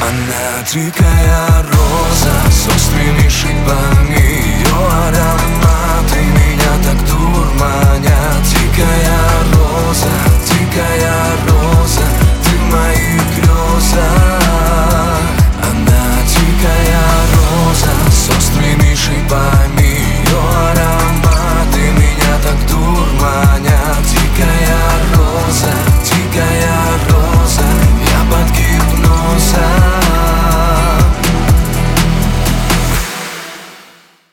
Она дикая роза с острыми шипами, ее ароматы меня так дурманят.